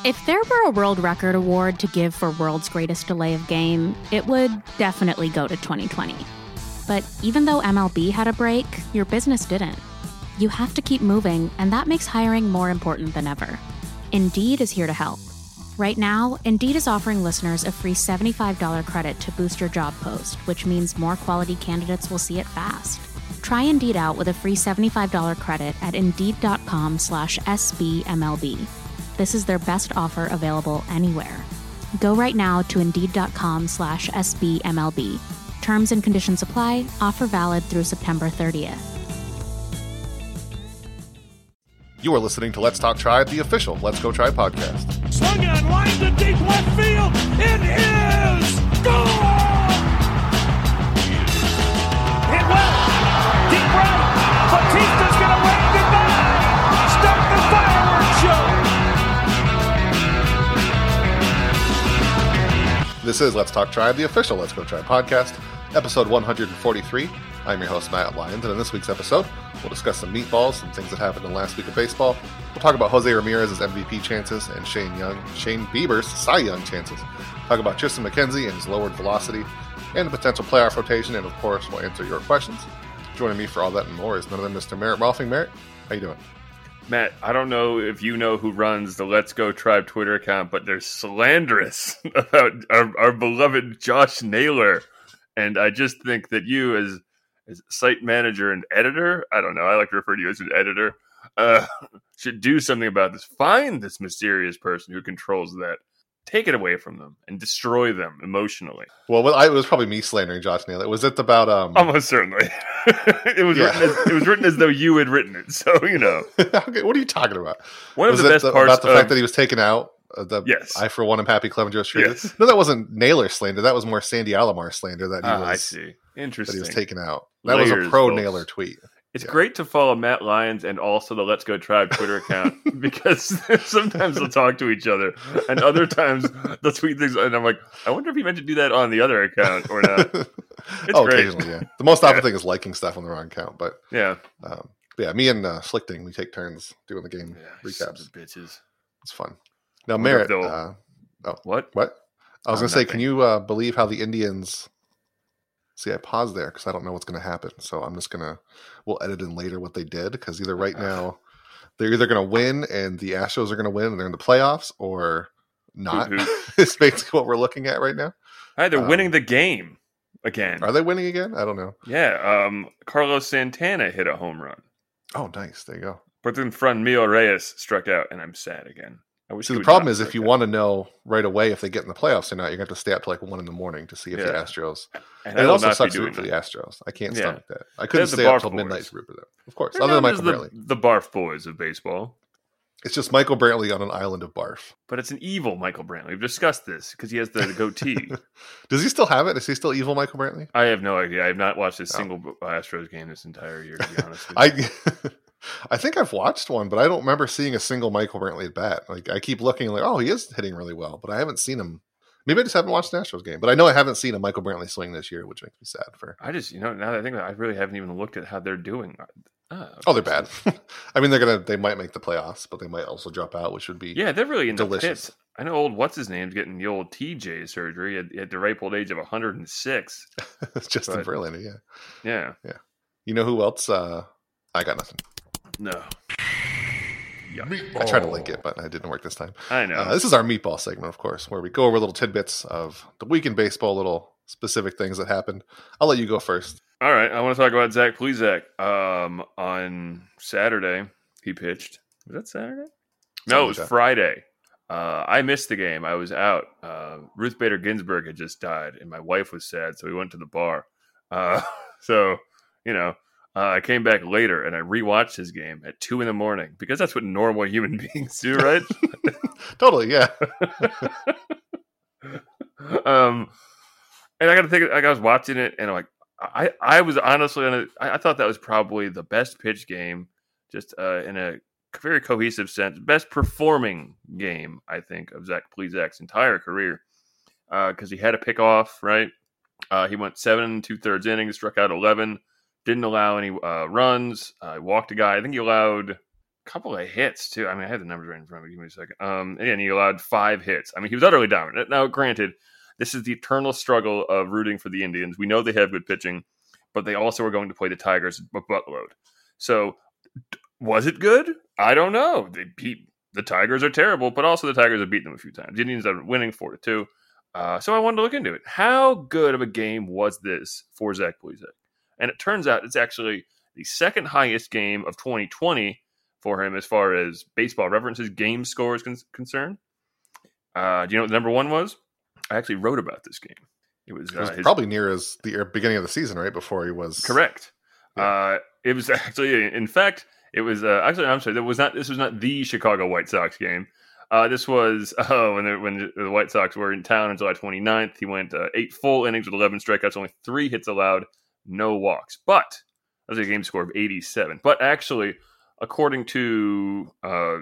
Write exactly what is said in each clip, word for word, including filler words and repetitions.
If there were a world record award to give for world's greatest delay of game, it would definitely go to twenty twenty. But even though M L B had a break, your business didn't. You have to keep moving, and that makes hiring more important than ever. Indeed is here to help. Right now, Indeed is offering listeners a free seventy-five dollars credit to boost your job post, which means more quality candidates will see it fast. Try Indeed out with a free seventy-five dollars credit at Indeed.com slash SBMLB. This is their best offer available anywhere. Go right now to Indeed.com slash SBMLB. Terms and conditions apply. Offer valid through September thirtieth. You are listening to Let's Talk Tribe, the official Let's Go Tribe podcast. Swung on, line to deep left field. It is gone! Hit well, deep right. Batista's going to wave goodbye. Start the fireworks show. This is Let's Talk Tribe, the official Let's Go Tribe podcast, episode one forty-three. I'm your host, Matt Lyons, and in this week's episode, we'll discuss some meatballs, some things that happened in the last week of baseball. We'll talk about Jose Ramirez's M V P chances and Shane Young, Shane Bieber's Cy Young chances. Talk about Tristan McKenzie and his lowered velocity, and the potential playoff rotation, and of course, we'll answer your questions. Joining me for all that and more is none other than Mister Merritt Rolfing. Merritt, how you doing? Matt, I don't know if you know who runs the Let's Go Tribe Twitter account, but they're slanderous about our, our beloved Josh Naylor. And I just think that you, as, as site manager and editor, I don't know, I like to refer to you as an editor, uh, should do something about this. Find this mysterious person who controls that. Take it away from them and destroy them emotionally. Well, well I, it was probably me slandering Josh Naylor. Was it about... Um... Almost certainly. it was yeah. written as, it was written as though you had written it, so, you know. Okay, what are you talking about? One was of the it best the, parts about the of... fact that he was taken out? Uh, the yes. I, for one, am happy Clevenger was treated. Yes. No, that wasn't Naylor slander. That was more Sandy Alomar slander that he ah, was... I see. Interesting. That he was taken out. That Layers, was a pro folks. Naylor tweet. It's yeah. great to follow Matt Lyons and also the Let's Go Tribe Twitter account because sometimes they'll talk to each other and other times they'll tweet things and I'm like, I wonder if he meant to do that on the other account or not. It's oh, great. occasionally, yeah. The most often yeah. thing is liking stuff on the wrong account, but yeah, um, but yeah. Me and uh, Schlichting, we take turns doing the game yeah, recaps. Bitches, it's fun. Now, Merritt, uh, oh, what? What? I was oh, going to say, nothing. can you uh, believe how the Indians? See, I paused there because I don't know what's going to happen. So I'm just going to, we'll edit in later what they did because either right now they're either going to win and the Astros are going to win and they're in the playoffs or not. It's basically what we're looking at right now. Hi, they're um, winning the game again. Are they winning again? I don't know. Yeah. Um, Carlos Santana hit a home run. Oh, nice. There you go. But then Franmil Reyes struck out and I'm sad again. I wish See, he the would problem not is if strike you out. want to know right away if they get in the playoffs or not, you're going to have to stay up to like one in the morning to see if Yeah. the Astros. And And I it will also not be sucks to doing root for the that. Astros. I can't Yeah. stomach that. I couldn't the stay up Barf till boys. midnight to root for them. Of course, They're other than known Michael as Brantley. the, the Barf Boys of baseball. It's just Michael Brantley on an island of barf. But it's an evil Michael Brantley. We've discussed this because he has the goatee. Does he still have it? Is he still evil Michael Brantley? I have no idea. I have not watched a Oh. single Astros game this entire year, to be honest with you. I I think I've watched one, but I don't remember seeing a single Michael Brantley at bat. Like I keep looking like, oh, he is hitting really well, but I haven't seen him. Maybe I just haven't watched the Astros game, but I know I haven't seen a Michael Brantley swing this year, which makes me sad for. I just, you know, now that I think about it, I really haven't even looked at how they're doing. Oh, Oh, they're bad. I mean, they're gonna they might make the playoffs, but they might also drop out, which would be Yeah, they're really in delicious. the pits. I know old what's his name's getting the old T J surgery at, at the ripe old age of one hundred six. It's Justin But- Verlander, yeah. Yeah. You know who else? Uh, I got nothing. No. I tried to link it, but it didn't work this time. I know. Uh, this is our meatball segment, of course, where we go over little tidbits of the week in baseball, little specific things that happened. I'll let you go first. All right, I want to talk about Zach Plesac. Um, on Saturday, he pitched. Was that Saturday? No, it was Something like that. Friday. Uh, I missed the game. I was out. Uh, Ruth Bader Ginsburg had just died, and my wife was sad, so we went to the bar. Uh, so, you know, uh, I came back later, and I rewatched his game at two in the morning, because that's what normal human beings do, right? Totally, yeah. um, and I got to think, like, I was watching it, and I'm like, I, I was honestly on a, I, I thought that was probably the best pitch game, just uh, in a very cohesive sense, best performing game, I think, of Zach Plesac's entire career, because uh, he had a pick off, right? Uh, he went seven and two thirds innings, struck out eleven, didn't allow any uh, runs. Uh, he walked a guy. I think he allowed couple of hits too. I mean, I had the numbers right in front of me. Give me a second. Um, and he allowed five hits. I mean, he was utterly dominant. Now, granted, this is the eternal struggle of rooting for the Indians. We know they have good pitching, but they also are going to play the Tigers a buttload. So, was it good? I don't know. They beat the Tigers are terrible, but also the Tigers have beaten them a few times. The Indians are winning four to two. Uh, so I wanted to look into it. How good of a game was this for Zach Plesac? And it turns out it's actually the second highest game of twenty twenty for him as far as Baseball Reference's game score is con- concerned. Uh, do you know what the number one was? I actually wrote about this game. It was, it was uh, his, probably near as the beginning of the season, right? Before he was correct. Yeah. Uh, it was actually, in fact, it was uh, actually. I'm sorry. That was not. This was not the Chicago White Sox game. Uh, this was oh, when the, when the White Sox were in town on July twenty-ninth. He went uh, eight full innings with eleven strikeouts, only three hits allowed, no walks. But that was a game score of eighty-seven. But actually, according to uh,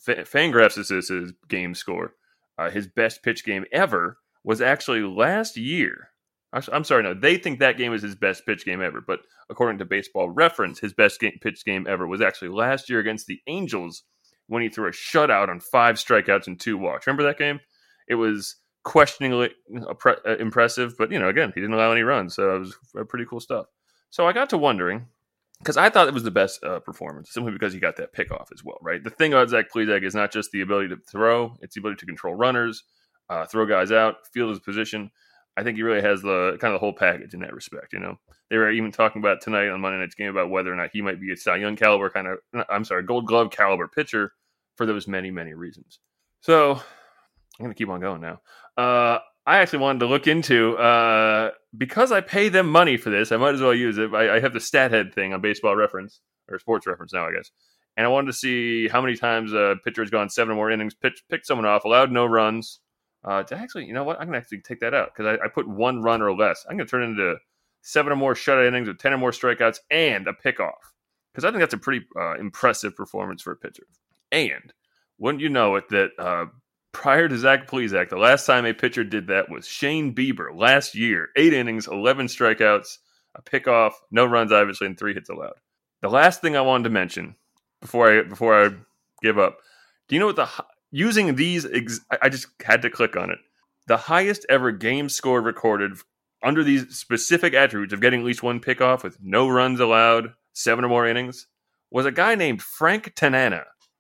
Fangraphs' game score, uh, his best pitch game ever was actually last year. I'm sorry, no, they think that game is his best pitch game ever. But according to Baseball Reference, his best game, pitch game ever was actually last year against the Angels when he threw a shutout on five strikeouts and two walks. Remember that game? It was questioningly impressive, but, you know, again, he didn't allow any runs, so it was pretty cool stuff. So I got to wondering, because I thought it was the best uh, performance, simply because he got that pickoff as well, right? The thing about Zach Plesac is not just the ability to throw, it's the ability to control runners, uh, throw guys out, field his position. I think he really has the kind of the whole package in that respect, you know? They were even talking about tonight on Monday Night's Game about whether or not he might be a Cy Young caliber kind of, I'm sorry, Gold Glove caliber pitcher for those many, many reasons. So I'm going to keep on going now. Uh, I actually wanted to look into, uh, because I pay them money for this, I might as well use it. I, I have the stat head thing on Baseball Reference, or Sports Reference now, I guess. And I wanted to see how many times a pitcher has gone seven or more innings, pitch, picked someone off, allowed no runs. Uh, to actually, you know what? I'm going to actually take that out because I, I put one run or less. I'm going to turn it into seven or more shutout innings with ten or more strikeouts and a pickoff because I think that's a pretty uh, impressive performance for a pitcher. And wouldn't you know it that uh, prior to Zach Plesac, the last time a pitcher did that was Shane Bieber last year. Eight innings, eleven strikeouts, a pickoff, no runs, obviously, and three hits allowed. The last thing I wanted to mention before I before I give up, do you know what the using these, ex- I just had to click on it. The highest ever game score recorded under these specific attributes of getting at least one pickoff with no runs allowed, seven or more innings, was a guy named Frank Tanana.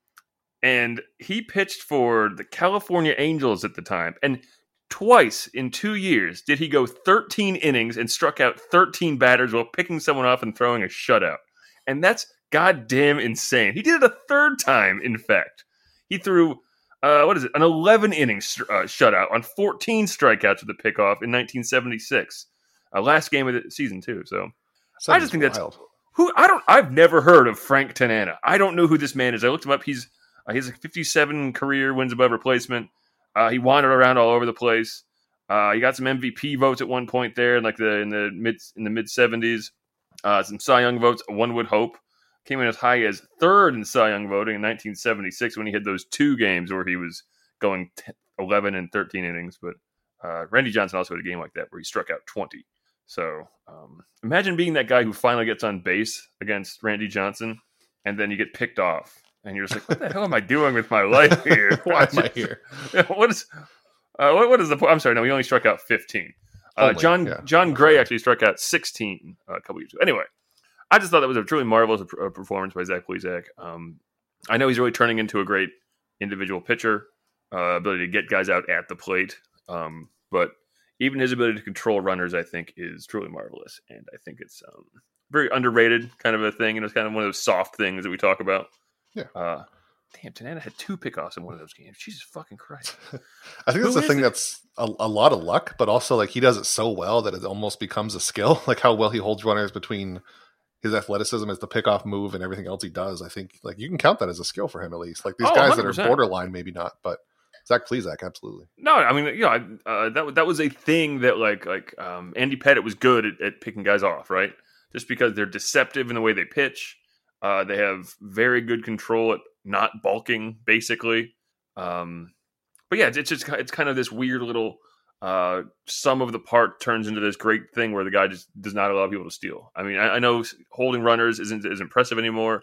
And he pitched for the California Angels at the time. And twice in two years did he go thirteen innings and struck out thirteen batters while picking someone off and throwing a shutout. And that's goddamn insane. He did it a third time, in fact. He threw... Uh, what is it? An eleven inning uh, shutout on fourteen strikeouts with a pickoff in nineteen seventy-six. Uh, last game of the season too. So Sounds I just think wild. that's who I don't. I've never heard of Frank Tanana. I don't know who this man is. I looked him up. He's uh, he has a fifty-seven career wins above replacement. Uh, he wandered around all over the place. Uh, he got some M V P votes at one point there, in like the in the mid in the mid seventies. Uh, some Cy Young votes. One would hope. Came in as high as third in Cy Young voting in nineteen seventy-six when he had those two games where he was going eleven and thirteen innings. But uh, Randy Johnson also had a game like that where he struck out twenty. So um, imagine being that guy who finally gets on base against Randy Johnson, and then you get picked off, and you're just like, "What the hell am I doing with my life here? Why am I here? what is uh, what, what is the point?" I'm sorry, no, he only struck out fifteen. Uh, Only, John yeah. John Gray actually struck out sixteen uh, a couple years ago. Anyway. I just thought that was a truly marvelous performance by Zach Plesac. Um, I know he's really turning into a great individual pitcher, uh, ability to get guys out at the plate. Um, but even his ability to control runners, I think, is truly marvelous. And I think it's um, very underrated kind of a thing. You know, it's kind of one of those soft things that we talk about. Yeah. Uh, damn, Tanana had two pickoffs in one of those games. Jesus fucking Christ. I think that's Who the is thing it? that's a, a lot of luck, but also like he does it so well that it almost becomes a skill. Like how well he holds runners between his athleticism as the pickoff move and everything else he does. I think like you can count that as a skill for him at least. Like these Oh, guys one hundred percent. that are borderline, maybe not, but Zach Plesac, absolutely. No, I mean, you know, uh, that that was a thing that like like um, Andy Pettitte was good at, at picking guys off, right? Just because they're deceptive in the way they pitch, uh, they have very good control at not bulking, basically. Um, but yeah, it's just it's kind of this weird little uh, sum of the part turns into this great thing where the guy just does not allow people to steal. I mean, I, I know holding runners isn't as impressive anymore.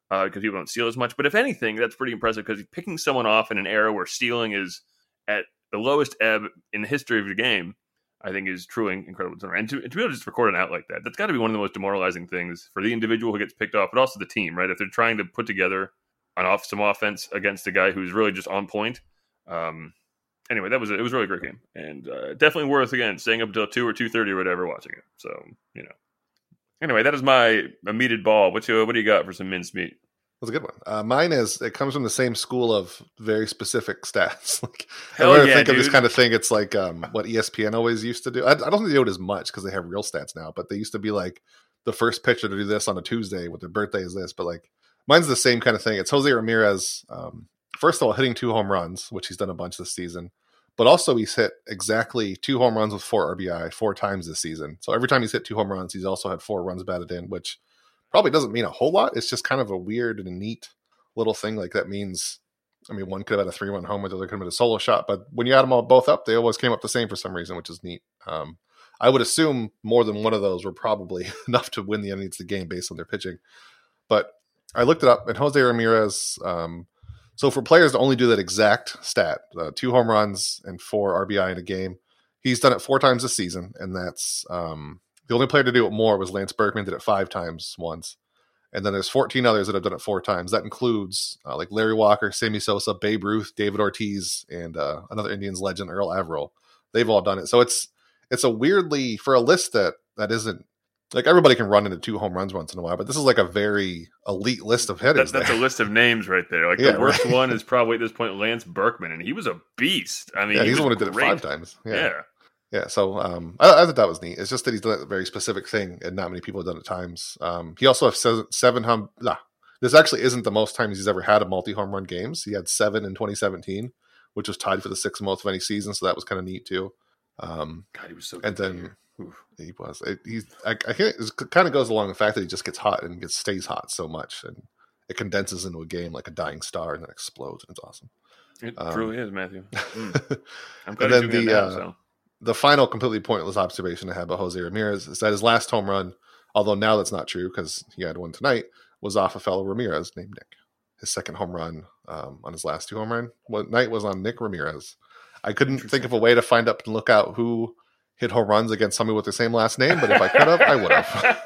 because uh, people don't steal as much. But if anything, that's pretty impressive because picking someone off in an era where stealing is at the lowest ebb in the history of the game, I think is truly incredible. And to, and to be able to just record an out like that, that's got to be one of the most demoralizing things for the individual who gets picked off, but also the team, right? If they're trying to put together an off some offense against a guy who's really just on point. Um, anyway, that was a, it was a really great game, and uh, definitely worth again staying up until two or two thirty or whatever watching it. So you know, anyway, that is my meated ball. What you what do you got for some mincemeat? That's a good one. Uh, mine is, it comes from the same school of very specific stats. like, Hell when I yeah, think dude. of this kind of thing, it's like um, what E S P N always used to do. I, I don't think they do it as much because they have real stats now, but they used to be like the first pitcher to do this on a Tuesday with their birthday is this. But like mine's the same kind of thing. It's Jose Ramirez, um, first of all, hitting two home runs, which he's done a bunch this season. But also he's hit exactly two home runs with four R B I four times this season. So every time he's hit two home runs, he's also had four runs batted in, which probably doesn't mean a whole lot. It's just kind of a weird and neat little thing. Like that means, I mean, one could have had a three-run homer, the other could have been a solo shot. But when you add them all both up, they always came up the same for some reason, which is neat. Um, I would assume more than one of those were probably enough to win the innings of the game based on their pitching. But I looked it up, and Jose Ramirez, um, so for players to only do that exact stat, uh, two home runs and four R B I in a game, he's done it four times this season, and that's um, the only player to do it more was Lance Berkman, did it five times once. And then there's fourteen others that have done it four times. That includes uh, like Larry Walker, Sammy Sosa, Babe Ruth, David Ortiz, and uh, another Indians legend, Earl Averill. They've all done it. So it's it's a weirdly, for a list that that isn't, like everybody can run into two home runs once in a while, but this is like a very elite list of hitters. That, that's there. a list of names right there. Like Yeah, the worst right. one is probably at this point Lance Berkman, and he was a beast. I mean, Yeah, he he's the was one who did it great. five times. Yeah. Yeah. Yeah, so um, I, I thought that was neat. It's just that he's done a very specific thing, and not many people have done it times. Um, he also has seven, seven home. Nah, this actually isn't the most times he's ever had a multi-home run games. He had seven in twenty seventeen, which was tied for the sixth most of any season, so that was kind of neat too. Um, God, he was so good. and then he was. It, he's. I, I think it kind of goes along the fact that he just gets hot and gets stays hot so much, and it condenses into a game like a dying star, and then explodes, and it's awesome. It um, truly is, Matthew. Mm. I'm glad and he's then doing the it now, uh, so. the final completely pointless observation I had about Jose Ramirez is that his last home run, although now that's not true because he had one tonight, was off a fellow Ramirez named Nick. His second home run um, on his last two home run one night was on Nick Ramirez. I couldn't think of a way to find up and look out who hit home runs against somebody with the same last name, but if I could have, I would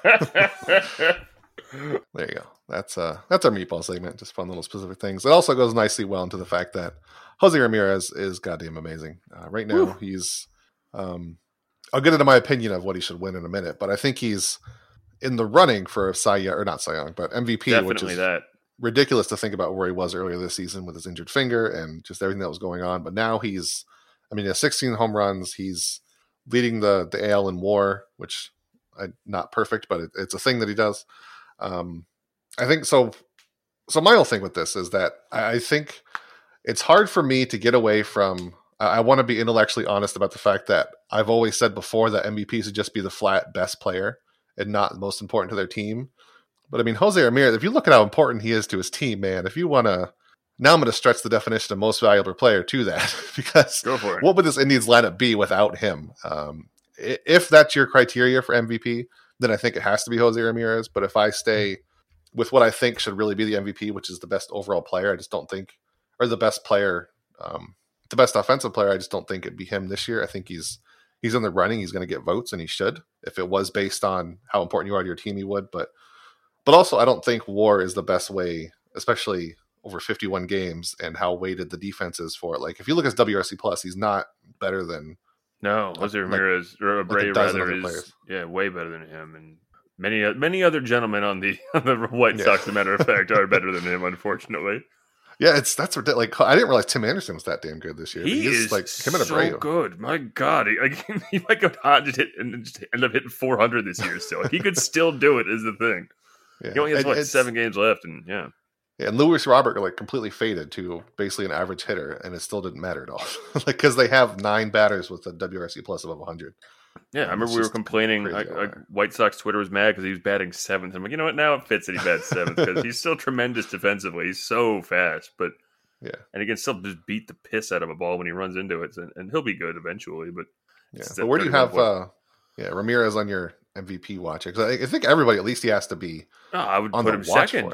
have. There you go. That's uh that's our meatball segment. Just fun little specific things. It also goes nicely well into the fact that Jose Ramirez is goddamn amazing. Uh, right now, Woo. he's um I'll get into my opinion of what he should win in a minute, but I think he's in the running for Cy Young, or not Cy Young, but M V P, Definitely which is that. ridiculous to think about where he was earlier this season with his injured finger and just everything that was going on. But now he's, I mean, he has sixteen home runs. He's leading the the A L in WAR, which I, not perfect, but it, it's a thing that he does. Um, I think so. So my whole thing with this is that I, I think it's hard for me to get away from. I, I want to be intellectually honest about the fact that I've always said before that M V P should just be the flat best player and not most important to their team. But I mean, Jose Ramirez, if you look at how important he is to his team, man, if you want to, now I'm going to stretch the definition of most valuable player to that, because Go for it. What would this Indians lineup be without him? Um, if that's your criteria for M V P, then I think it has to be Jose Ramirez. But if I stay with what I think should really be the M V P, which is the best overall player, I just don't think, or the best player, um, the best offensive player, I just don't think it'd be him this year. I think he's he's in the running. He's going to get votes, and he should. If it was based on how important you are to your team, he would. But But also, I don't think WAR is the best way, especially over fifty-one games and how weighted the defense is for it. Like, if you look at his W R C plus, he's not better than No, Jose like, Ramirez or Abreu like rather is players. yeah way better than him, and many many other gentlemen on the on the White Yeah. Sox, as a matter of fact, are better than him. Unfortunately, Yeah, it's that's ridiculous. Like, I didn't realize Tim Anderson was that damn good this year. he He's is like him and so Abreu. good. My God, he, like, he might go hot and just hit and just end up hitting four hundred this year. Still, he could still do it. Is the thing. Yeah. He only has And what it's- seven games left, and yeah, Yeah, and Luis Robert like completely faded to basically an average hitter, and it still didn't matter at all. Like, because they have nine batters with a W R C plus above one hundred. yeah. I Um, remember it's we were just complaining. crazy Like, like outlier. White Sox Twitter was mad because he was batting seventh. I'm like, you know what? Now it fits that he bats seventh because he's still tremendous defensively. He's so fast, but Yeah, and he can still just beat the piss out of a ball when he runs into it, and, and he'll be good eventually. But yeah. it's But that where do you thirty-one have point- uh, yeah Ramirez on your M V P watch? Because I, I think everybody at least he has to be Oh, I would on put the him watch second. for it.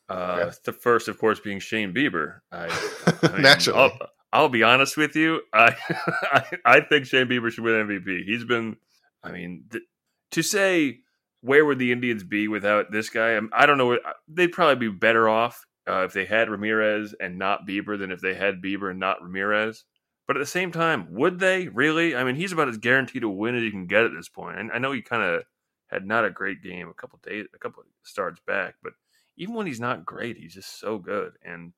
Uh, Okay. The first, of course, being Shane Bieber. I, I mean, Naturally. I'll, I'll be honest with you. I, I I think Shane Bieber should win M V P. He's been, I mean, th- to say where would the Indians be without this guy? I, I don't know. They'd probably be better off uh, if they had Ramirez and not Bieber than if they had Bieber and not Ramirez. But at the same time, would they really? I mean, he's about as guaranteed to win as you can get at this point. And I know he kind of had not a great game a couple days, a couple of starts back, but even when he's not great, he's just so good. And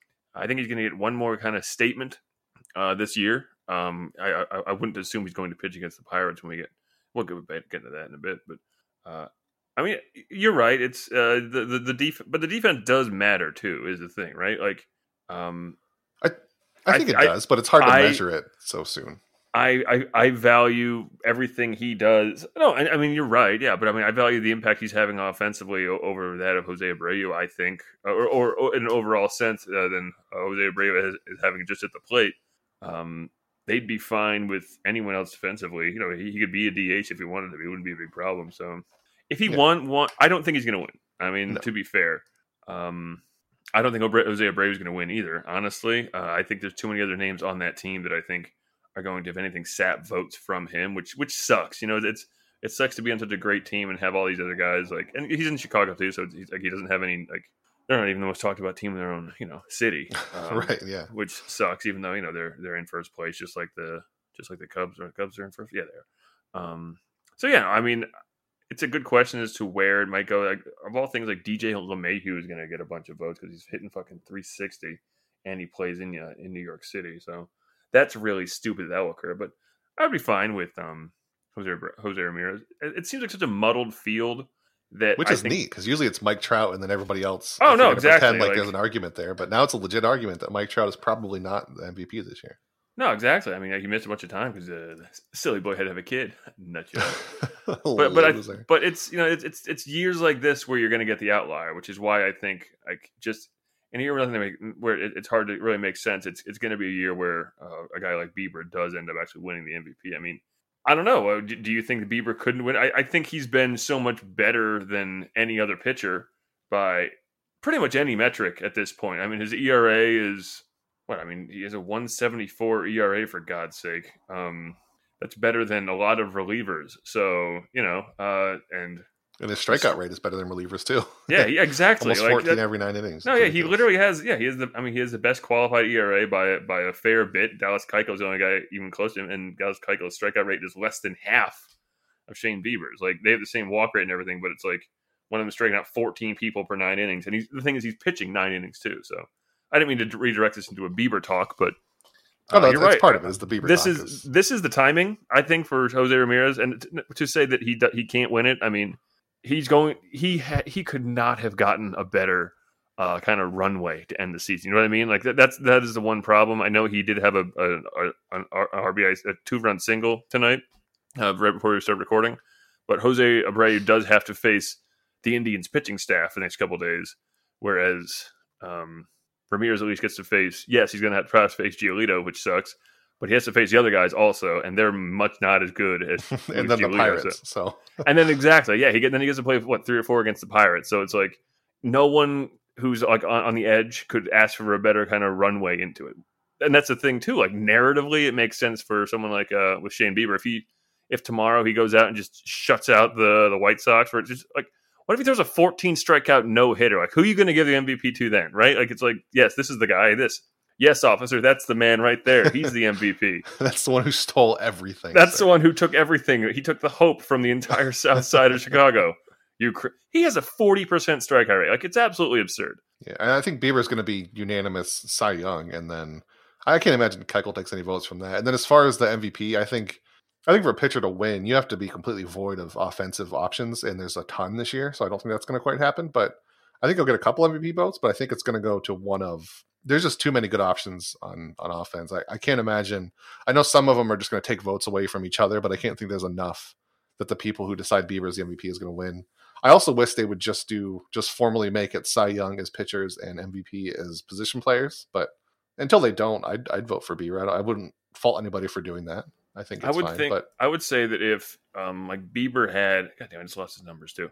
I think he's going to get one more kind of statement uh, this year. Um, I, I, I wouldn't assume he's going to pitch against the Pirates when we get. We'll get, get into that in a bit, but uh, I mean, you're right. It's uh, the the, the defense, but the defense does matter too. Is the thing, right? Like, um, I I think I, it does, but it's hard to I, measure it so soon. I, I I value everything he does. No, I, I mean you're right. Yeah, but I mean I value the impact he's having offensively over that of Jose Abreu. I think, or, or, or in an overall sense, uh, than uh, Jose Abreu is, is having just at the plate. Um, they'd be fine with anyone else defensively. You know, he, he could be a D H if he wanted to be. It wouldn't be a big problem. So if he Yeah. won, won, I don't think he's going to win. I mean, No. to be fair, um, I don't think Jose Abreu is going to win either. Honestly, uh, I think there's too many other names on that team that I think are going to, if anything, sap votes from him, which which sucks. You know, it's it sucks to be on such a great team and have all these other guys like, and he's in Chicago too, so he's, like he doesn't have any like they're not even the most talked about team in their own you know city, um, Right, yeah. which sucks. Even though you know they're they're in first place, just like the just like the Cubs or Cubs are in first. Yeah, they are. Um, so yeah, I mean, it's a good question as to where it might go. Like of all things, like D J LeMahieu is going to get a bunch of votes because he's hitting fucking three sixty and he plays in uh, in New York City, so. That's really stupid that will occur, but I'd be fine with um, Jose Jose Ramirez. It, it seems like such a muddled field that Which I is think, neat because usually it's Mike Trout and then everybody else. Oh, if no, you're gonna exactly, Pretend like, like- there's an argument there, but now it's a legit argument that Mike Trout is probably not the M V P this year. No, exactly. I mean, he missed a bunch of time because uh, the silly boy had to have a kid. Nut job. but but I, Loser. but it's you know it's it's it's years like this where you're going to get the outlier, which is why I think like just. And here, nothing make, where it, it's hard to really make sense. It's it's going to be a year where uh, a guy like Bieber does end up actually winning the M V P. I mean, I don't know. Uh, Do, do you think Bieber couldn't win? I, I think he's been so much better than any other pitcher by pretty much any metric at this point. I mean, his E R A is what? I mean, he has a one seventy-four E R A for God's sake. Um, that's better than a lot of relievers. So you know, uh, and. And his strikeout rate is better than relievers too. Yeah, yeah, exactly. Almost Like, fourteen that, every nine innings. No, It's yeah, he ridiculous. literally has. Yeah, he has the. I mean, he has the best qualified E R A by by a fair bit. Dallas Keuchel is the only guy even close to him, and Dallas Keuchel's strikeout rate is less than half of Shane Bieber's. Like they have the same walk rate and everything, but it's like one of them is striking out fourteen people per nine innings, and he's, the thing is he's pitching nine innings too. So I didn't mean to redirect this into a Bieber talk, but Oh, no, uh, it's, you're it's right. part of it. Is the Bieber. This talk, is 'cause- this is the timing I think for Jose Ramirez, and to, to say that he he can't win it. I mean. He's going. He ha, he could not have gotten a better uh, kind of runway to end the season. You know what I mean? Like that, that's that is the one problem. I know he did have a, a, a an R B I, a two run single tonight, uh, right before we start recording. But Jose Abreu does have to face the Indians pitching staff the next couple of days, whereas um, Ramirez at least gets to face. Yes, he's going to have to try to face Giolito, which sucks. But he has to face the other guys also, and they're much not as good as and then the Giolito, Pirates. so- So and then exactly, yeah, he get then he gets to play what three or four against the Pirates. So it's like no one who's like on, on the edge could ask for a better kind of runway into it. And that's the thing too. Like narratively, it makes sense for someone like uh with Shane Bieber. If he if tomorrow he goes out and just shuts out the the White Sox, where it's just like, what if he throws a fourteen strikeout no hitter? Like, who are you going to give the M V P to then? Right? Like, it's like, yes, this is the guy. This. Yes, officer, that's the man right there. He's the M V P. that's the one who stole everything. That's sir. the one who took everything. He took the hope from the entire south side of Chicago. You, cr- he has a forty percent strikeout rate. Like, it's absolutely absurd. Yeah, and I think Bieber's going to be unanimous Cy Young, and then I can't imagine Keuchel takes any votes from that. And then as far as the M V P, I think I think for a pitcher to win, you have to be completely void of offensive options, and there's a ton this year, so I don't think that's going to quite happen. But I think he'll get a couple M V P votes, but I think it's going to go to one of. There's just too many good options on on offense. I, I can't imagine. I know some of them are just going to take votes away from each other, but I can't think there's enough that the people who decide Bieber as the M V P is going to win. I also wish they would just do just formally make it Cy Young as pitchers and M V P as position players. But until they don't, I'd, I'd vote for Bieber. I, I wouldn't fault anybody for doing that. I think it's I would fine. think. But I would say that if um, like Bieber had, God damn, I just lost his numbers too.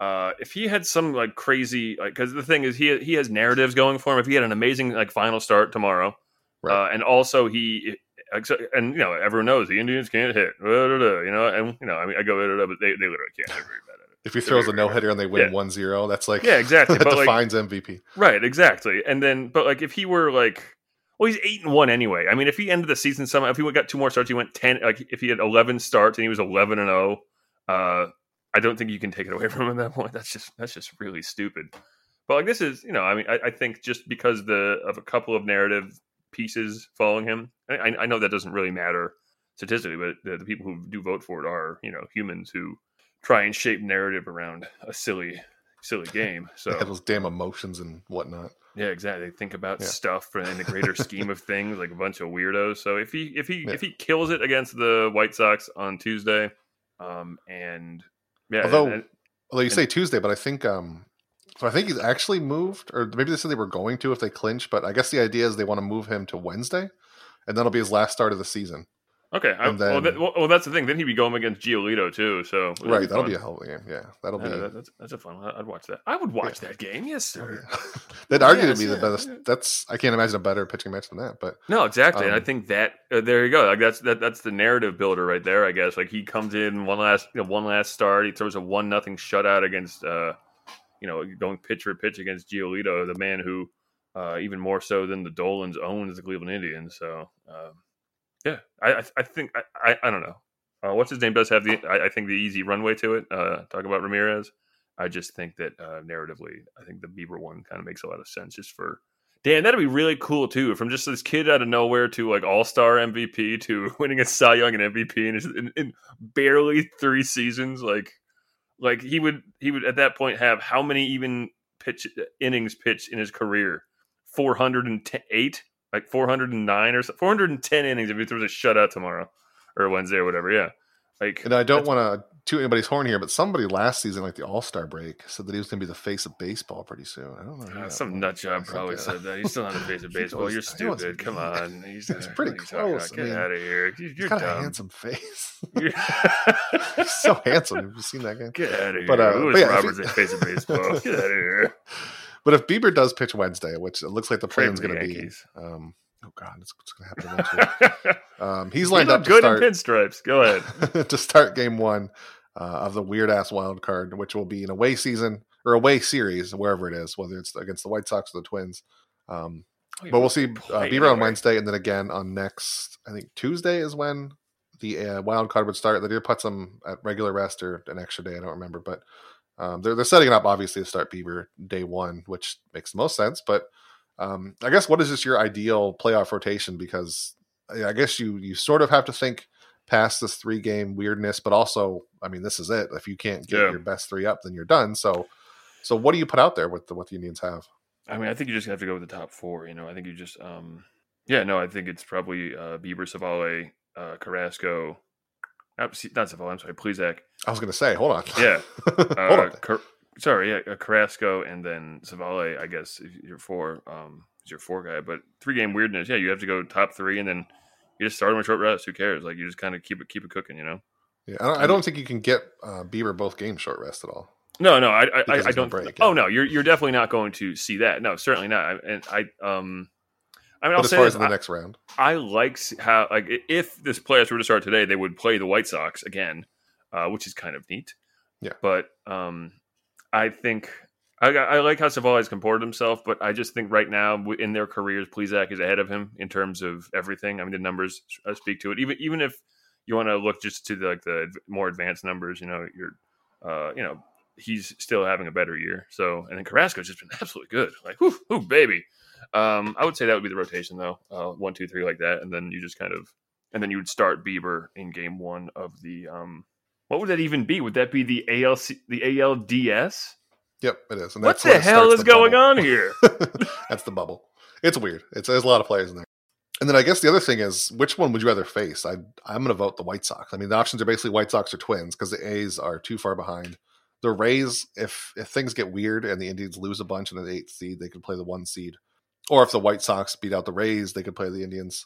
Uh, if he had some like crazy, like, because the thing is, he he has narratives going for him. If he had an amazing like final start tomorrow, right. uh, and also he, and you know, everyone knows the Indians can't hit, blah, blah, blah, you know, and you know, I mean, I go, blah, blah, but they they literally can't. They're very bad at it. If he throws a no hitter and they win one yeah. zero, that's like yeah, exactly. that but defines like, M V P. Right, exactly. And then, but like, if he were like, well, he's eight and one anyway. I mean, if he ended the season somehow, if he got two more starts, he went ten. Like, if he had eleven starts and he was eleven and zero, uh. I don't think you can take it away from him at that point. That's just that's just really stupid. But like this is, you know, I mean, I, I think just because the of a couple of narrative pieces following him, I, I know that doesn't really matter statistically, but the, the people who do vote for it are, you know, humans who try and shape narrative around a silly, silly game. So they have those damn emotions and whatnot. Yeah, exactly. They think about yeah. stuff in the greater scheme of things, like a bunch of weirdos. So if he if he yeah. if he kills it against the White Sox on Tuesday, um, and Yeah, although, and, although you and, say Tuesday, but I think um, so. I think he's actually moved, or maybe they said they were going to if they clinch. But I guess the idea is they want to move him to Wednesday, and that'll be his last start of the season. Okay, I, then, well, that, well, well, that's the thing. Then he'd be going against Giolito too. So right, be that'll be a hell of a game. Yeah, that'll yeah, be. That, that's that's a fun one. I'd watch that. I would watch yeah. that game. Yes, sir. Oh, yeah. That'd argue yes, to be yeah, the best. yeah. That's I can't imagine a better pitching match than that. But no, exactly. Um, and I think that uh, there you go. Like that's that that's the narrative builder right there. I guess like he comes in one last you know, one last start. He throws a one nothing shutout against uh you know going pitch for pitch against Giolito, the man who uh, even more so than the Dolans owns the Cleveland Indians. So. Um, Yeah, I I think I, I, I don't know. Uh, what's his name does have the I, I think the easy runway to it. Uh, talk about Ramirez. I just think that uh, narratively, I think the Bieber one kind of makes a lot of sense. Just for Dan, that'd be really cool too. From just this kid out of nowhere to like All Star M V P to winning a Cy Young and M V P in, his, in, in barely three seasons. Like like he would he would at that point have how many even pitch innings pitched in his career? Four hundred and eight. Like four hundred nine or so, four hundred ten innings if he throws a shutout tomorrow or Wednesday or whatever. Yeah. Like, and I don't want to toot anybody's horn here, but somebody last season, like the All-Star break, said that he was going to be the face of baseball pretty soon. I don't know. Uh, some nut job probably said that. He's still not the face of baseball. You're stupid. Come on. He's, He's pretty close. Get I mean, out of here. You're he's got dumb. a handsome face. He's so handsome. Have you seen that game? Get out of here. But, uh, Louis but yeah, Roberts he, is the face of baseball. Get out of here. But if Bieber does pitch Wednesday, which it looks like the plan's going to be, um, oh god, it's, it's going to happen eventually. um, he's lined he up to good start in pinstripes. Go ahead to start game one uh, of the weird ass wild card, which will be an away season or away series, wherever it is, whether it's against the White Sox or the Twins. Um, oh, but we'll see uh, Bieber anyway. on Wednesday, and then again on next. I think Tuesday is when the uh, wild card would start. They did put some at regular rest or an extra day. I don't remember, but. Um, they're they're setting it up obviously to start Bieber day one, which makes the most sense. But um, I guess what is just your ideal playoff rotation? Because I guess you you sort of have to think past this three game weirdness, but also, I mean, this is it. If you can't get yeah. your best three up, then you're done. So, so what do you put out there with the, what the Indians have? I mean, I think you just have to go with the top four. You know, I think you just, um, yeah, no, I think it's probably uh, Bieber, Savale, uh, Carrasco. Not Savale, I'm sorry, Plesac. I was going to say, hold on. Yeah. hold uh, on. Car- sorry, yeah, Carrasco and then Savale, I guess, if you're four, um, is your four guy. But three game weirdness, yeah, you have to go top three, and then you just start them with short rest. Who cares? Like, you just kind of keep it keep it cooking, you know? Yeah, I don't, I don't think you can get uh, Bieber both games short rest at all. No, no, I, I, I, I don't. Break, oh yeah. no, you're you're definitely not going to see that. No, certainly not. I, and I, um, I mean, but I'll as say far this, as the I, next round, I like how like if this playoffs were to start today, they would play the White Sox again, uh, which is kind of neat. Yeah, but um, I think I, I like how Savale has comported himself, but I just think right now in their careers, Plesac is ahead of him in terms of everything. I mean, the numbers speak to it. Even even if you want to look just to the, like the more advanced numbers, you know, you're, uh, you know, he's still having a better year. So, and then Carrasco's just been absolutely good. Like, whoo, whoo, baby. Um, I would say that would be the rotation though. Uh, one, two, three, like that, and then you just kind of, and then you would start Bieber in game one of the. Um, what would that even be? Would that be the A L C, the A L D S? Yep, it is. And what the hell is going on here? That's the bubble. It's weird. It's there's a lot of players in there. And then I guess the other thing is, which one would you rather face? I I'm going to vote the White Sox. I mean, the options are basically White Sox or Twins because the A's are too far behind. The Rays, if if things get weird and the Indians lose a bunch in the eighth seed, they could play the one seed. Or if the White Sox beat out the Rays, they could play the Indians.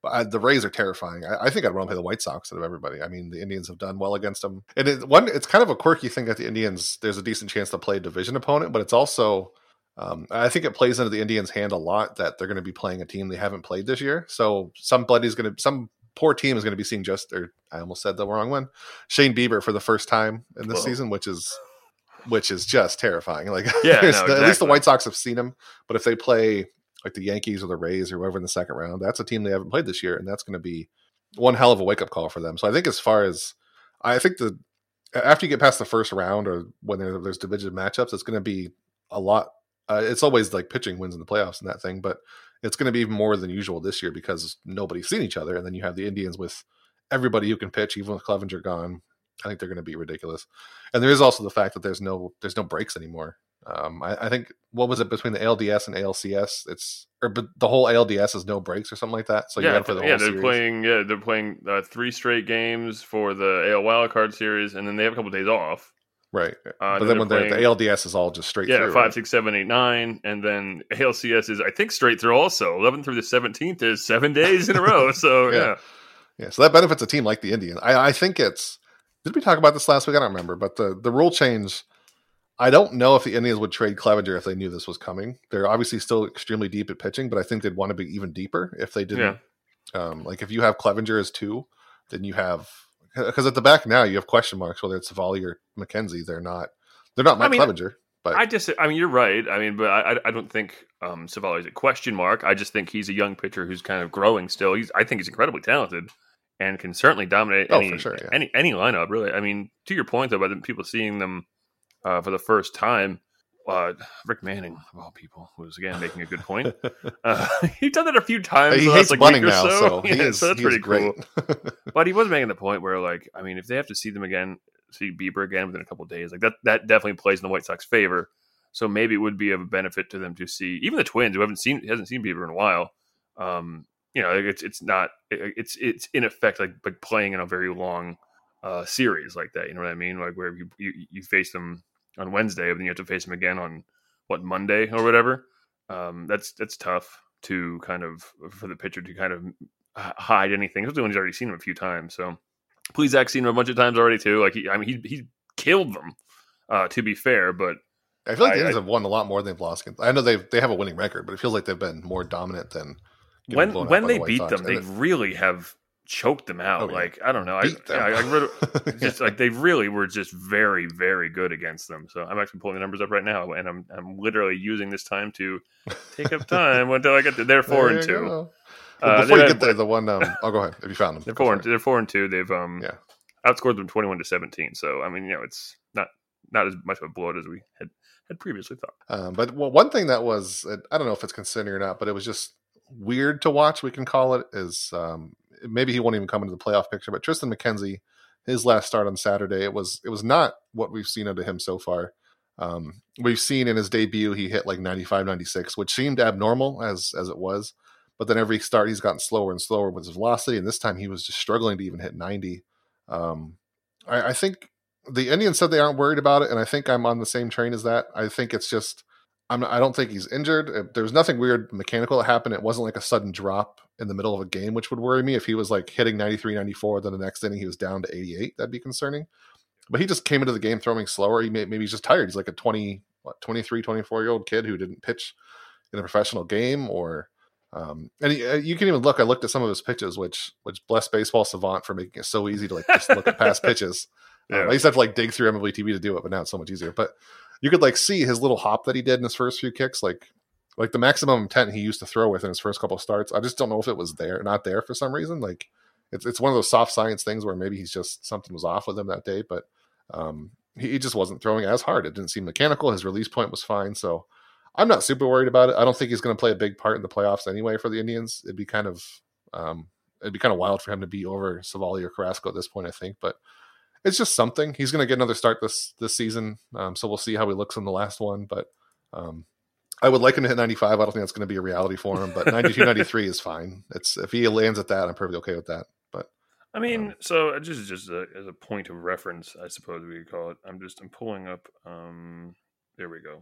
But I, the Rays are terrifying. I, I think I'd want to play the White Sox out of everybody. I mean, the Indians have done well against them. And it, one, it's kind of a quirky thing that the Indians, there's a decent chance to play a division opponent, but it's also, um, I think it plays into the Indians' hand a lot that they're going to be playing a team they haven't played this year. So somebody's going to, some poor team is going to be seeing just, or I almost said the wrong one, Shane Bieber for the first time in this Whoa. season, which is, which is just terrifying. Like, yeah, no, the, exactly. At least the White Sox have seen him, but if they play like the Yankees or the Rays or whoever in the second round, that's a team they haven't played this year, and that's going to be one hell of a wake-up call for them. So I think as far as, I think the after you get past the first round or when there, there's division matchups, it's going to be a lot. Uh, it's always like pitching wins in the playoffs and that thing, but it's going to be even more than usual this year because nobody's seen each other, and then you have the Indians with everybody who can pitch, even with Clevenger gone. I think they're going to be ridiculous. And there is also the fact that there's no there's no breaks anymore. Um, I, I think, what was it, between the A L D S and A L C S? It's or but the whole A L D S is no breaks or something like that. So yeah, you got to play the whole yeah, they're series. playing. Yeah, they're playing uh, three straight games for the A L Wildcard Series, and then they have a couple of days off. Right, uh, but then then when playing, the A L D S is all just straight. Yeah, through, five, right? six, seven, eight, nine, and then A L C S is I think straight through. Also, eleven through the seventeenth is seven days in a row. So yeah. yeah, yeah. So that benefits a team like the Indians. I, I think it's. Did we talk about this last week? I don't remember, but the the rule change. I don't know if the Indians would trade Clevenger if they knew this was coming. They're obviously still extremely deep at pitching, but I think they'd want to be even deeper if they didn't. Yeah. Um, like if you have Clevenger as two, then you have because at the back now you have question marks whether it's Savali or McKenzie. They're not. They're not Mike I mean, Clevenger. But I just, I mean, you're right. I mean, but I, I don't think um, Savali is a question mark. I just think he's a young pitcher who's kind of growing still. He's, I think he's incredibly talented and can certainly dominate oh, any for sure, yeah. any any lineup. Really, I mean, to your point though, about people seeing them. Uh, for the first time, uh, Rick Manning, of all people, was again making a good point. Uh, he's done that a few times. He the hates last, like, bunting week or now, so, so, yeah, he is, so that's he pretty is great. cool. But he was making the point where, like, I mean, if they have to see them again, see Bieber again within a couple of days, like that, that definitely plays in the White Sox favor. So maybe it would be of a benefit to them to see even the Twins, who haven't seen hasn't seen Bieber in a while. Um, you know, it's it's not it's it's in effect like like playing in a very long uh, series like that. You know what I mean? Like where you you, you face them on Wednesday, but then you have to face them again on what Monday or whatever. Um, that's that's tough to kind of for the pitcher to kind of hide anything, especially when he's already seen him a few times. So please, Zach's seen him a bunch of times already too. Like he, I mean, he he killed them. Uh, to be fair, but I feel like I, the Indians I, have won a lot more than they've lost. I know they they have a winning record, but it feels like they've been more dominant than when when they the beat Sox. them. They really have choked them out. Oh, yeah. Like I don't know, I, yeah, I, I read, just like they really were just very very good against them. So I'm actually pulling the numbers up right now, and I'm I'm literally using this time to take up time until I get to they're four there and two. Well, uh, before you had, get there, the one um, oh go ahead if you found them. They're four and they're four and two. They've um yeah. outscored them twenty-one to seventeen. So I mean, you know, it's not not as much of a blowout as we had. had previously thought. Um, but well, one thing that was, I don't know if it's concerning or not, but it was just weird to watch, we can call it, is um, maybe he won't even come into the playoff picture, but Tristan McKenzie, his last start on Saturday, it was it was not what we've seen out of him so far. Um, we've seen in his debut, he hit like ninety-five, ninety-six, which seemed abnormal as as it was. But then every start, he's gotten slower and slower with his velocity, and this time he was just struggling to even hit ninety. Um, I, I think the Indians said they aren't worried about it, and I think I'm on the same train as that. I think it's just, I'm not, I don't think he's injured. There was nothing weird mechanical that happened. It wasn't like a sudden drop in the middle of a game, which would worry me. If he was like hitting ninety-three, ninety-four, then the next inning he was down to eighty-eight, that'd be concerning. But he just came into the game throwing slower. He may, maybe he's just tired. He's like a twenty, what, twenty-three, twenty-four-year-old kid who didn't pitch in a professional game, or um, and he, uh, you can even look. I looked at some of his pitches, which which bless Baseball Savant for making it so easy to like just look at past pitches. Yeah. Um, I used to have to like dig through M L B T V to do it, but now it's so much easier. But you could like see his little hop that he did in his first few kicks, like like the maximum intent he used to throw with in his first couple of starts. I just don't know if it was there, not there for some reason. Like it's it's one of those soft science things where maybe he's just something was off with him that day, but um, he, he just wasn't throwing as hard. It didn't seem mechanical. His release point was fine, so I'm not super worried about it. I don't think he's going to play a big part in the playoffs anyway for the Indians. It'd be kind of um, it'd be kind of wild for him to be over Savali or Carrasco at this point, I think, but. It's just something. He's going to get another start this this season, um, so we'll see how he looks in the last one. But um, I would like him to hit ninety-five. I don't think that's going to be a reality for him. But ninety-two, ninety-three is fine. It's if he lands at that, I'm perfectly okay with that. But I mean, um, so just just a, as a point of reference, I suppose we could call it. I'm just I'm pulling up. Um, there we go.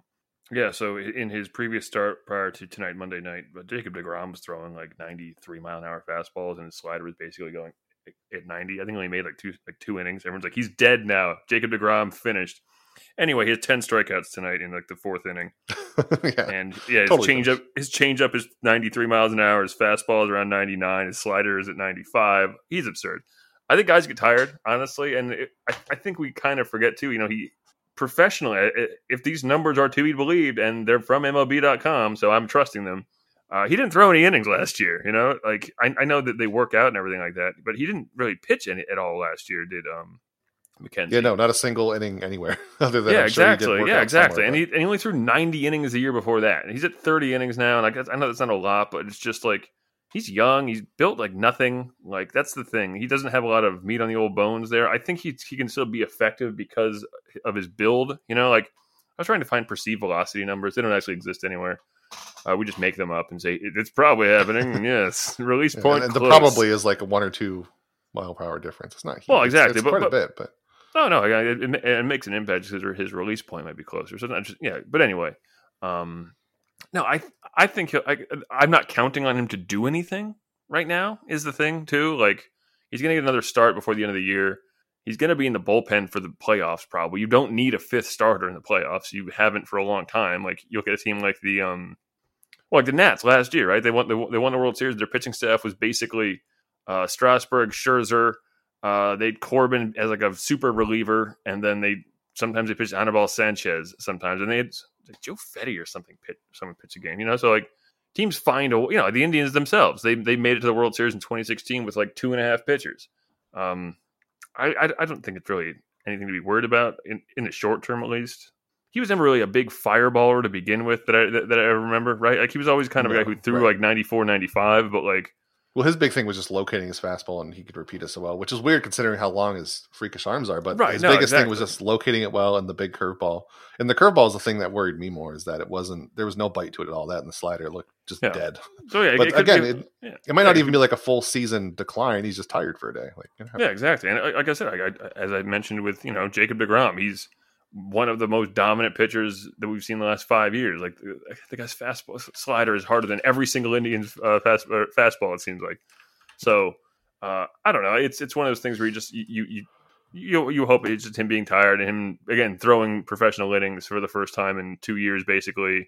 Yeah, so in his previous start prior to tonight, Monday night, but Jacob deGrom was throwing like ninety-three mile an hour fastballs, and his slider was basically going at ninety. I think he only made like two like two innings. Everyone's like, he's dead now. Jacob deGrom finished. Anyway, he had ten strikeouts tonight in like the fourth inning. yeah, and yeah, his totally change up, his change up is ninety-three miles an hour. His fastball is around ninety-nine. His slider is at ninety-five. He's absurd. I think guys get tired, honestly, and it, I, I think we kind of forget too. You know, he. Professionally, if these numbers are to be believed, and they're from M L B dot com, so I'm trusting them, uh, he didn't throw any innings last year. You know, like I, I know that they work out and everything like that, but he didn't really pitch any at all last year. Did um, McKenzie? Yeah, no, not a single inning anywhere. Other than yeah, I'm exactly, sure he did work yeah, out exactly, and but... he and he only threw ninety innings the year before that, and he's at thirty innings now. And I guess I know that's not a lot, but it's just like. He's young. He's built like nothing. Like that's the thing. He doesn't have a lot of meat on the old bones there. I think he he can still be effective because of his build. You know, like I was trying to find perceived velocity numbers. They don't actually exist anywhere. Uh, we just make them up and say it's probably happening. Yes, release point. Yeah, and, and the close. probably is like a one or two mile per hour difference. It's not huge. Well, exactly, It's, it's but, quite but, a bit, but no, no, it, it, it makes an impact because his release point might be closer. So not just yeah, but anyway, um, no, I I think he'll, I, I'm not counting on him to do anything. Right now is the thing too. Like he's going to get another start before the end of the year. He's going to be in the bullpen for the playoffs. Probably you don't need a fifth starter in the playoffs. You haven't for a long time. Like you look at a team like the um, well, like the Nats last year, right? They won. They, they won the World Series. Their pitching staff was basically uh, Strasburg, Scherzer. Uh, they had Corbin as like a super reliever, and then they sometimes they pitched Anibal Sanchez sometimes, and they had like Joe Fetty or something pitch someone pitch a game. You know, so like. Teams find a, you know, the Indians themselves. They they made it to the World Series in twenty sixteen with like two and a half pitchers. Um, I, I I don't think it's really anything to be worried about in, in the short term, at least. He was never really a big fireballer to begin with that I that, that I remember, right? Like he was always kind of no, a guy who threw right. like ninety-four, ninety-five, but like. Well, his big thing was just locating his fastball, and he could repeat it so well, which is weird considering how long his freakish arms are. But right, his no, biggest exactly. thing was just locating it well and the big curveball. And the curveball is the thing that worried me more, is that it wasn't there was no bite to it at all. That and the slider looked just yeah. dead. So yeah, but it could, again, it, it, yeah. it might not yeah, even be like a full season decline. He's just tired for a day. Like you know, yeah, exactly. And like I said, like I, as I mentioned with you know Jacob deGrom, he's one of the most dominant pitchers that we've seen in the last five years. Like the guy's fastball slider is harder than every single Indian's uh, fast, uh, fastball. It seems like. So uh, I don't know. It's it's one of those things where you just you you you you hope it's just him being tired and him again throwing professional innings for the first time in two years, basically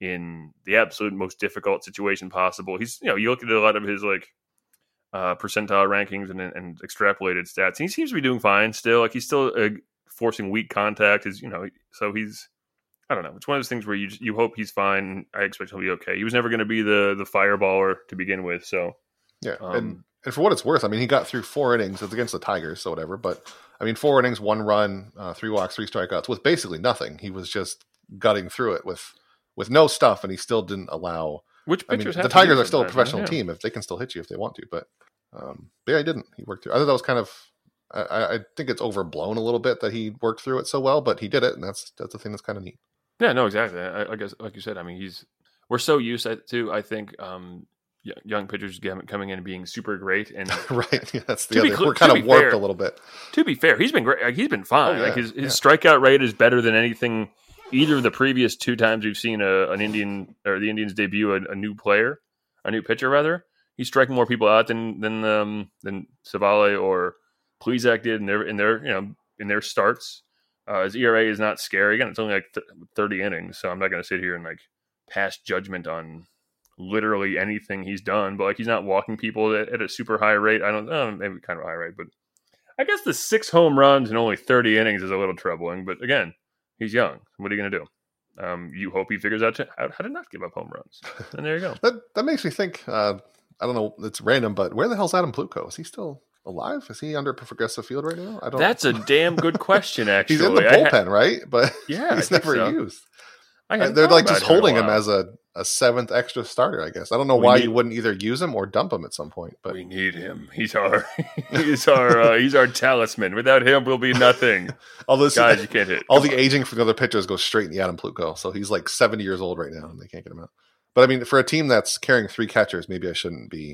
in the absolute most difficult situation possible. He's you know you look at a lot of his like uh, percentile rankings and and extrapolated stats, and he seems to be doing fine still. Like he's still uh, forcing weak contact. Is you know so he's. I don't know. It's one of those things where you you hope he's fine. I expect he'll be okay. He was never going to be the the fireballer to begin with, so. Yeah, um, and, and for what it's worth, I mean, he got through four innings. It's against the Tigers, so whatever. But, I mean, four innings, one run, uh, three walks, three strikeouts with basically nothing. He was just gutting through it with with no stuff, and he still didn't allow... Which I mean, pitchers the have Tigers are still a professional yeah. team. If they can still hit you if they want to. But, um, but yeah, he didn't. He worked through it. I thought that was kind of... I, I think it's overblown a little bit that he worked through it so well, but he did it, and that's that's the thing that's kind of neat. Yeah, no, exactly. I, I guess, like you said, I mean, he's... We're so used to, I think... Um, young pitchers coming in and being super great, and right, yeah, that's the other. Cl- we're kind of warped fair, a little bit. To be fair, he's been great. He's been fine. Oh, yeah, like his, his yeah. strikeout rate is better than anything either of the previous two times we've seen a, an Indian or the Indians debut a, a new player, a new pitcher rather. He's striking more people out than than um, than Savale or Plesac did in their in their you know in their starts. Uh, his E R A is not scary. Again, it's only like th- thirty innings, so I'm not going to sit here and like pass judgment on literally anything he's done, but like he's not walking people at, at a super high rate. I don't know, maybe kind of a high rate, but I guess the six home runs and only thirty innings is a little troubling. But again, he's young. What are you going to do? Um, you hope he figures out to, how, how to not give up home runs. And there you go. that that makes me think. Uh, I don't know. It's random, but where the hell's Adam Plutko? Is he still alive? Is he under Progressive Field right now? I don't. That's a damn good question. Actually, he's in the bullpen, ha- right? But yeah, he's never so. used. I They're like just holding him as a, a seventh extra starter, I guess. I don't know we why need, you wouldn't either use him or dump him at some point. But we need him. He's our he's our uh, he's our talisman. Without him, we'll be nothing. all this, guys, you can't hit. All Come the on. aging for the other pitchers goes straight in the Adam Plutko. So he's like seventy years old right now, and they can't get him out. But I mean, for a team that's carrying three catchers, maybe I shouldn't be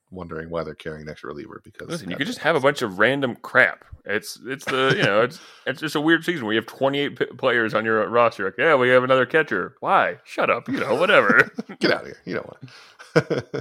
wondering why they're carrying an extra reliever. Because listen, you could just have a bunch of random crap. It's it's the you know it's it's just a weird season where you have twenty-eight p- players on your roster. Like, yeah, we have another catcher. Why? Shut up. You know, whatever. Get out of here. You don't want.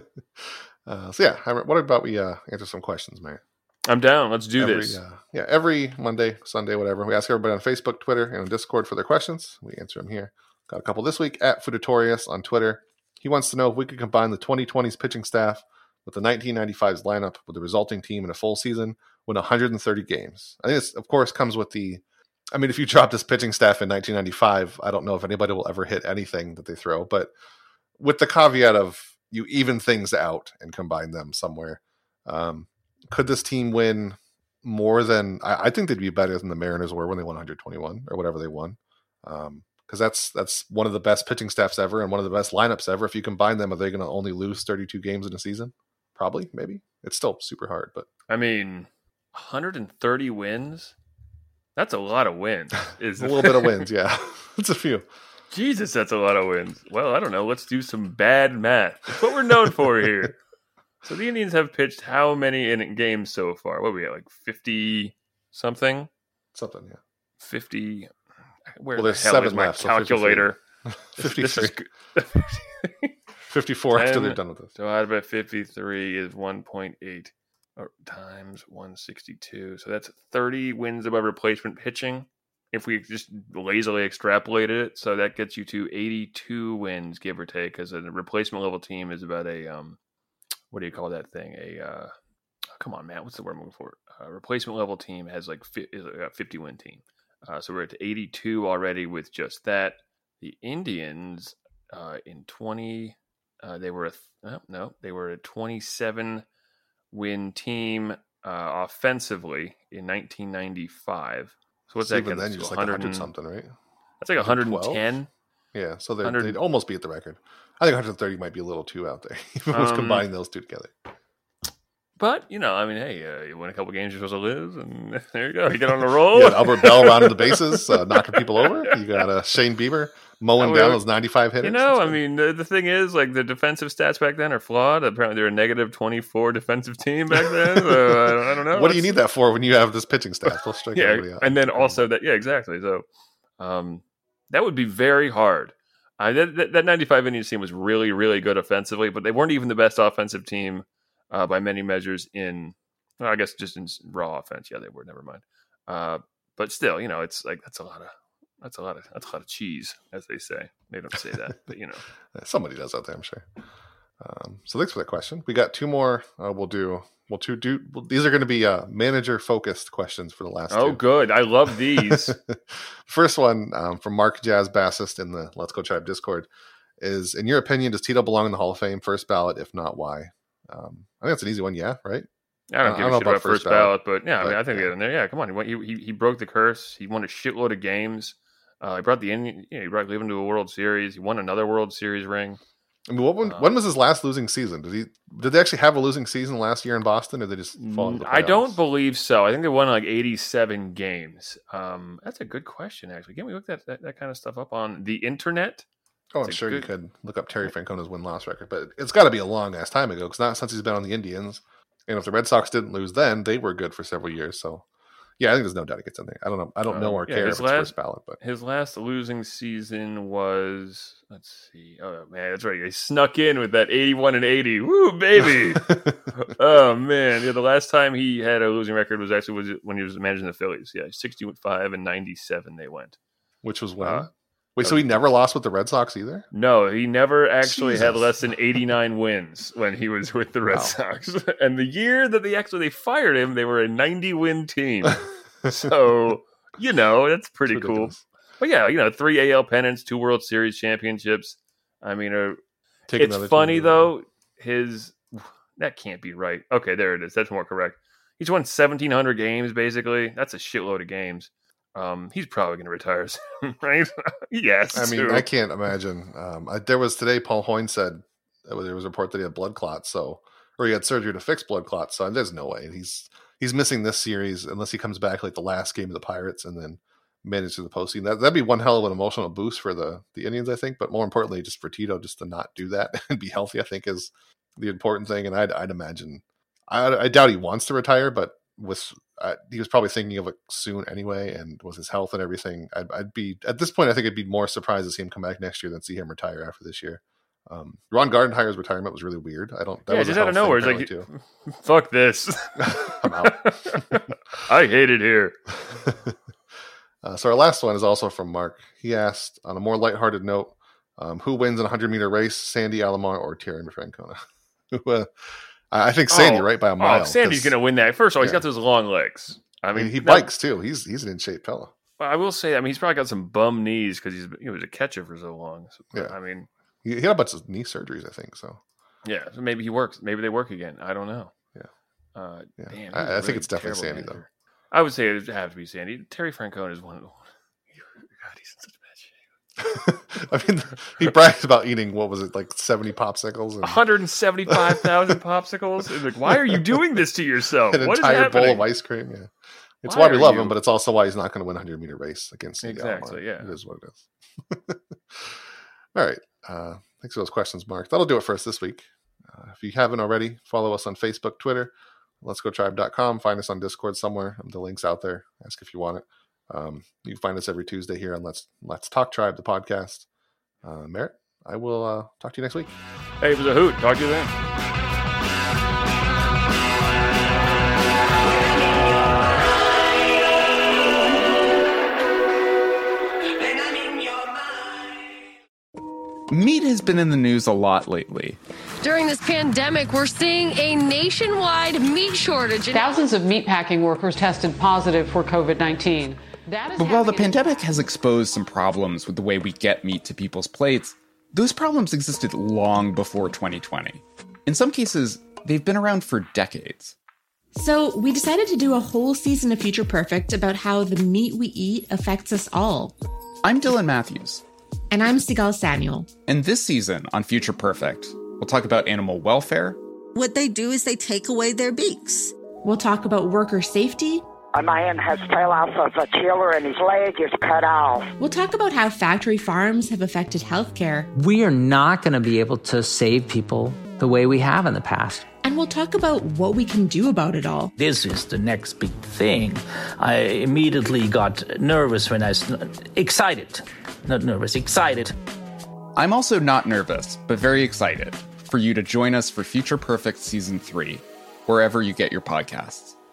uh, so yeah, what about we uh, answer some questions, man? I'm down. Let's do every, this. Uh, yeah, every Monday, Sunday, whatever. We ask everybody on Facebook, Twitter, and on Discord for their questions. We answer them here. Got a couple this week at Foodatorius on Twitter. He wants to know if we could combine the twenty twenties pitching staff with the nineteen ninety-five's lineup with the resulting team in a full season, win one hundred thirty games. I think this, of course, comes with the. I mean, if you drop this pitching staff in nineteen ninety-five, I don't know if anybody will ever hit anything that they throw, but with the caveat of you even things out and combine them somewhere. Um, could this team win more than I, I think they'd be better than the Mariners were when they won one hundred twenty-one or whatever they won. Um, because that's that's one of the best pitching staffs ever and one of the best lineups ever. If you combine them, are they going to only lose thirty-two games in a season? Probably, maybe. It's still super hard, but I mean, one hundred thirty wins. That's a lot of wins. Is a little bit of wins, yeah. It's a few. Jesus, that's a lot of wins. Well, I don't know. Let's do some bad math. That's what we're known for here. So the Indians have pitched how many in games so far? What are we at, like fifty something? Something, yeah. fifty. Where well, the there's hell seven is my left, calculator? So fifty-three. fifty-three. fifty-four after they're done with this. Divided by fifty-three is one point eight times one hundred sixty-two. So that's thirty wins above replacement pitching. If we just lazily extrapolated it, so that gets you to eighty-two wins, give or take, because a replacement level team is about a um, what do you call that thing? A uh, oh, come on, Matt, what's the word I'm looking for? A replacement level team has like fi- is a fifty win team. Uh, so we're at eighty-two already with just that. The Indians uh, in twenty, uh, they were a th- oh, no, they were a twenty-seven win team uh, offensively in nineteen ninety-five. So what's so that? Even then, you're just like one hundred something, right? That's like one hundred ten. Yeah, so they'd almost beat the record. I think one hundred thirty might be a little too out there. If it was um, combining those two together. But, you know, I mean, hey, uh, you win a couple games, you're supposed to lose, and there you go. You get on the roll. You got Albert Bell rounding the bases, uh, knocking people over. You got uh, Shane Bieber mowing down those ninety-five hitters. You know, I mean, the, the thing is, like, the defensive stats back then are flawed. Apparently, they're a negative twenty-four defensive team back then. So I, don't, I don't know. What do you need that for when you have this pitching staff? They'll strike yeah, everybody out. And then also that, yeah, exactly. So um, that would be very hard. Uh, that, that, that ninety-five Indians team was really, really good offensively, but they weren't even the best offensive team uh, by many measures in, well, I guess just in raw offense. Yeah, they were. Never mind. Uh, but still, you know, it's like that's a lot of that's a lot of that's a lot of cheese, as they say. They don't say that, but you know, somebody does out there, I'm sure. Um, so thanks for that question. We got two more. Uh, we'll do. We'll two do. Well, these are going to be uh, manager focused questions for the last. Oh, two. good. I love these. First one um, from Mark Jazz Bassist in the Let's Go Tribe Discord is: in your opinion, does Tito belong in the Hall of Fame? First ballot, if not, why? Um, I think it's an easy one. Yeah, right. I don't uh, give I a don't shit about about first first ballot, ballot, but yeah, but, I mean, I think yeah. he got in there. Yeah, come on. He, he he broke the curse. He won a shitload of games. Uh, he brought the Indian. You know, he brought Cleveland to a World Series. He won another World Series ring. I mean, what, when, Uh, when was his last losing season? Did he? Did they actually have a losing season last year in Boston, or did they just fall into the I don't playoffs? believe so. I think they won like eighty-seven games. Um, that's a good question, actually. Can't we look that, that that kind of stuff up on the internet? Oh, I'm It's a sure you good- could look up Terry Francona's win-loss record, but it's got to be a long ass time ago because not since he's been on the Indians. And if the Red Sox didn't lose then, they were good for several years. So, yeah, I think there's no doubt he gets in there. I don't know. I don't Uh, know or yeah, care if his it's last- first ballot, but His last losing season was, let's see. Oh man, that's right. He snuck in with that eighty-one and eighty. Woo, baby. Oh man, yeah. The last time he had a losing record was actually was when he was managing the Phillies. Yeah, sixty-five and ninety-seven they went. which was when? Uh, Wait, so he never lost with the Red Sox either? No, he never actually had Jesus. less than eighty-nine wins when he was with the Red Wow. Sox. And the year that they actually they fired him, they were a ninety-win team. So, you know, that's pretty It's cool. ridiculous. But yeah, you know, three A L pennants, two World Series championships. I mean, uh, Take it's another funny team. though. His that can't be right. Okay, there it is. That's more correct. He's won seventeen hundred games basically. That's a shitload of games. Um, he's probably going to retire soon, right? Yes. I mean, too. I can't imagine. Um, I, there was today. Paul Hoyne said uh, there was a report that he had blood clots, so or he had surgery to fix blood clots. So there's no way he's he's missing this series unless he comes back like the last game of the Pirates and then manages the postseason. That that'd be one hell of an emotional boost for the the Indians, I think. But more importantly, just for Tito, just to not do that and be healthy, I think is the important thing. And I'd, I'd imagine, I, I doubt he wants to retire, but with uh, he was probably thinking of it soon anyway. And with his health and everything, I'd, I'd be at this point, I think I'd be more surprised to see him come back next year than see him retire after this year. Um, Ron Gardenhire's retirement was really weird. I don't. That yeah, was just out of nowhere. It's like, too. fuck this. I'm out. I hate it here. uh, so our last one is also from Mark. He asked, on a more lighthearted note, um, who wins in a hundred meter race, Sandy Alomar or Terry Francona? uh, I think Sandy, oh, right by a mile. Oh, Sandy's going to win that. First of all, he's yeah. got those long legs. I mean, he that, bikes too. He's he's an in shape fella. I will say, I mean, he's probably got some bum knees because he's he was a catcher for so long. So, yeah, I mean. He had a bunch of knee surgeries, I think. So, yeah, so maybe he works. Maybe they work again. I don't know. Yeah, uh, yeah. Damn, I, I really think it's definitely Sandy, manager. though. I would say it would have to be Sandy. Terry Francona is one of the. God, he's in such bad shape. I mean, he bragged about eating what was it, like seventy popsicles, and one hundred seventy-five thousand popsicles. It's like, why are you doing this to yourself? An what entire is happening? bowl of ice cream. Yeah, it's why why we love you... him, but it's also why he's not going to win a hundred meter race against Sandy exactly. Alomar. Yeah, it is what it is. All right. Uh, Thanks for those questions, Mark. That'll do it for us this week. Uh, if you haven't already, follow us on Facebook, Twitter, let's go tribe dot com. Find us on Discord somewhere. The link's out there. Ask if you want it. Um, you can find us every Tuesday here on Let's Let's Talk Tribe, the podcast. Uh, Merritt, I will uh, talk to you next week. Hey, it was a hoot. Talk to you then. Meat has been in the news a lot lately. During this pandemic, we're seeing a nationwide meat shortage. Thousands of meatpacking workers tested positive for covid nineteen. That is but while the pandemic has exposed some problems with the way we get meat to people's plates, those problems existed long before twenty twenty. In some cases, they've been around for decades. So we decided to do a whole season of Future Perfect about how the meat we eat affects us all. I'm Dylan Matthews. And I'm Sigal Samuel. And this season on Future Perfect, we'll talk about animal welfare. What they do is they take away their beaks. We'll talk about worker safety. A man has fell off of a tiller and his leg is cut off. We'll talk about how factory farms have affected healthcare. We are not going to be able to save people the way we have in the past. And we'll talk about what we can do about it all. This is the next big thing. I immediately got nervous when I... Excited. Not nervous, excited. I'm also not nervous, but very excited for you to join us for Future Perfect Season three, wherever you get your podcasts.